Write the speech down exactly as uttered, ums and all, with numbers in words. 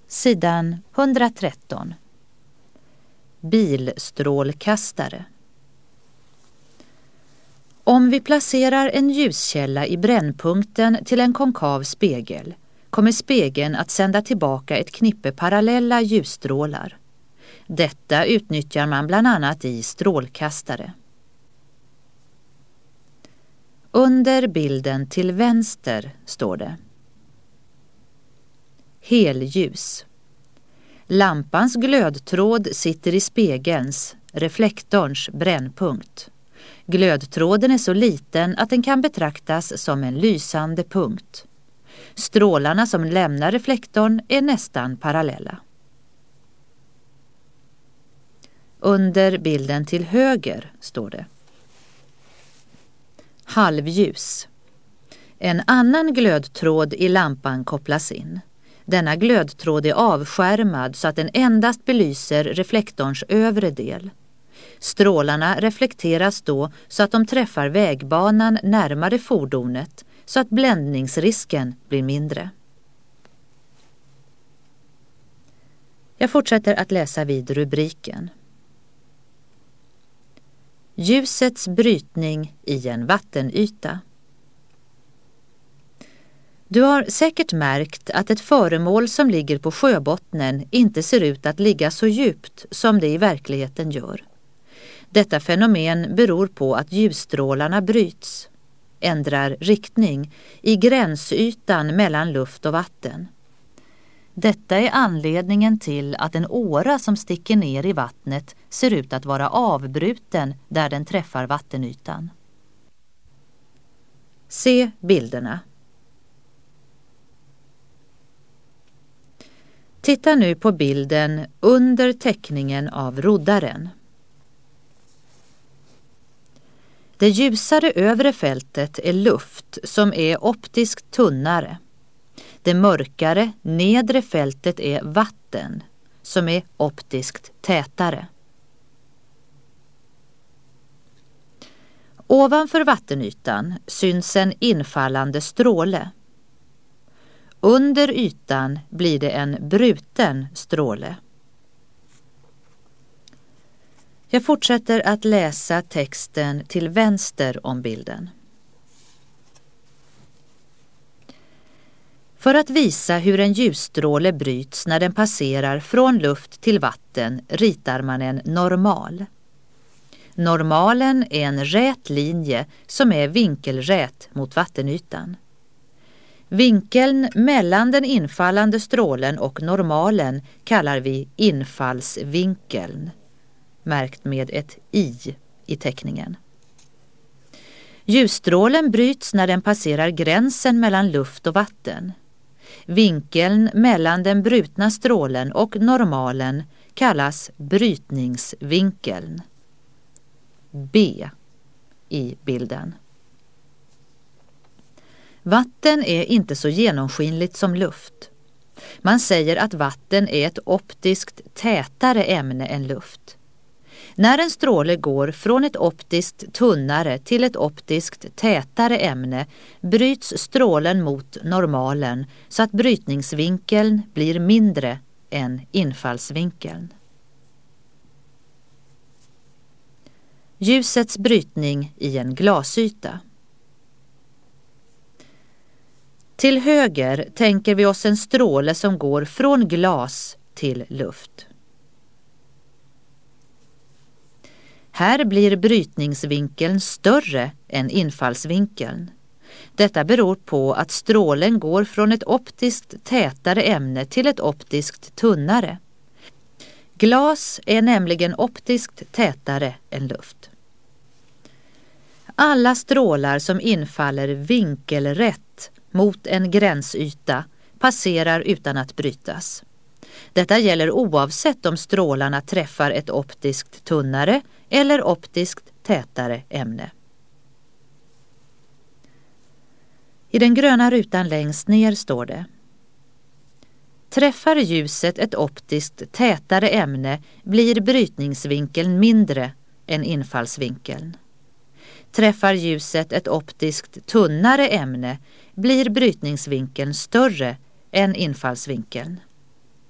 Sidan etthundratretton. Bilstrålkastare. Om vi placerar en ljuskälla i brännpunkten till en konkav spegel kommer spegeln att sända tillbaka ett knippe parallella ljusstrålar. Detta utnyttjar man bland annat i strålkastare. Under bilden till vänster står det: helljus. Lampans glödtråd sitter i spegelns, reflektorns, brännpunkt. Glödtråden är så liten att den kan betraktas som en lysande punkt. Strålarna som lämnar reflektorn är nästan parallella. Under bilden till höger står det: halvljus. En annan glödtråd i lampan kopplas in. Denna glödtråd är avskärmad så att den endast belyser reflektorns övre del. Strålarna reflekteras då så att de träffar vägbanan närmare fordonet så att bländningsrisken blir mindre. Jag fortsätter att läsa vid rubriken. Ljusets brytning i en vattenyta. Du har säkert märkt att ett föremål som ligger på sjöbottnen inte ser ut att ligga så djupt som det i verkligheten gör. Detta fenomen beror på att ljusstrålarna bryts, ändrar riktning, i gränsytan mellan luft och vatten. Detta är anledningen till att en åra som sticker ner i vattnet ser ut att vara avbruten där den träffar vattenytan. Se bilderna. Titta nu på bilden under teckningen av roddaren. Det ljusare övre fältet är luft som är optiskt tunnare. Det mörkare nedre fältet är vatten som är optiskt tätare. Ovanför vattenytan syns en infallande stråle. Under ytan blir det en bruten stråle. Jag fortsätter att läsa texten till vänster om bilden. För att visa hur en ljusstråle bryts när den passerar från luft till vatten ritar man en normal. Normalen är en rät linje som är vinkelrät mot vattenytan. Vinkeln mellan den infallande strålen och normalen kallar vi infallsvinkeln, märkt med ett i i teckningen. Ljusstrålen bryts när den passerar gränsen mellan luft och vatten. Vinkeln mellan den brutna strålen och normalen kallas brytningsvinkeln, B i bilden. Vatten är inte så genomskinligt som luft. Man säger att vatten är ett optiskt tätare ämne än luft. När en stråle går från ett optiskt tunnare till ett optiskt tätare ämne bryts strålen mot normalen så att brytningsvinkeln blir mindre än infallsvinkeln. Ljusets brytning i en glasyta. Till höger tänker vi oss en stråle som går från glas till luft. Här blir brytningsvinkeln större än infallsvinkeln. Detta beror på att strålen går från ett optiskt tätare ämne till ett optiskt tunnare. Glas är nämligen optiskt tätare än luft. Alla strålar som infaller vinkelrätt mot en gränsyta passerar utan att brytas. Detta gäller oavsett om strålarna träffar ett optiskt tunnare eller optiskt tätare ämne. I den gröna rutan längst ner står det: träffar ljuset ett optiskt tätare ämne blir brytningsvinkeln mindre än infallsvinkeln. Träffar ljuset ett optiskt tunnare ämne blir brytningsvinkeln större än infallsvinkeln.